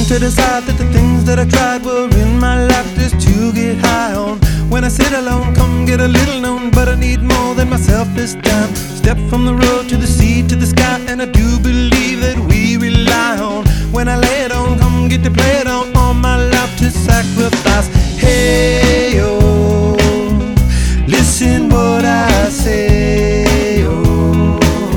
to decide that the things that I tried were in my life just to get high on. When I sit alone, come get a little known, but I need more than myself this time. Step from the road to the sea to the sky, and I do believe that we rely on. When I lay it on, come get to play it on, all my life to sacrifice. Hey, oh, listen what I say, oh,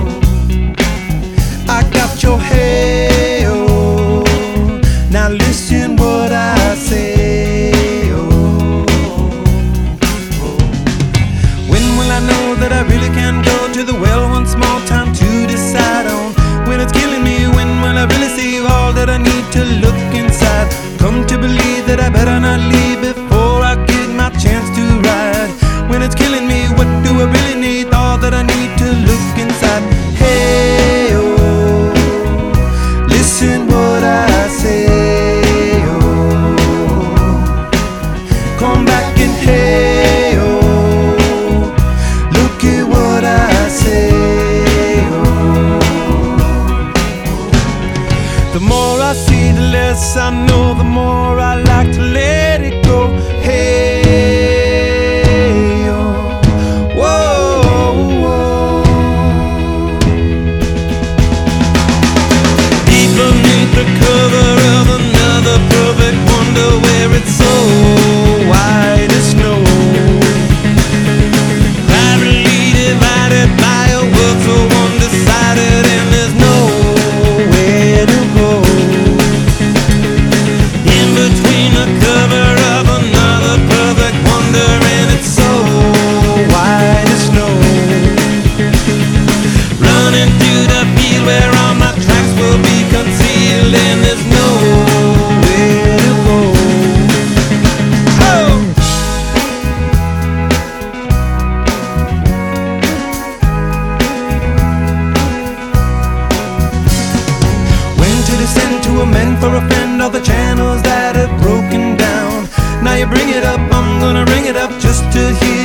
I got your hey, oh, now listen what I say, oh, oh. When will I know that I really can go to the well once more? Time to decide on when it's killing me. When will I really see all that I need to look inside? Come to believe that I better not leave before I get my chance to ride. When it's killing me, what do I really need? All that I need to look inside. Hey, oh, listen what I say, oh, come back and hey, oh, look at what I say, oh. The more I see, the less I know, the more I like to let it go. Hey, oh, whoa, whoa. Deep beneath the cover of another perfect wonder, where it's so white as snow, privately divided by a world so undecided, and there's nowhere to go. In between the cover of another perfect wonder, and it's so white as snow, running through the field where all my tracks will be concealed, and there's nowhere to go. Oh! When to descend, to amend, for a friend, all the channels that have broken down. Now you bring it up, I'm gonna ring it up just to hear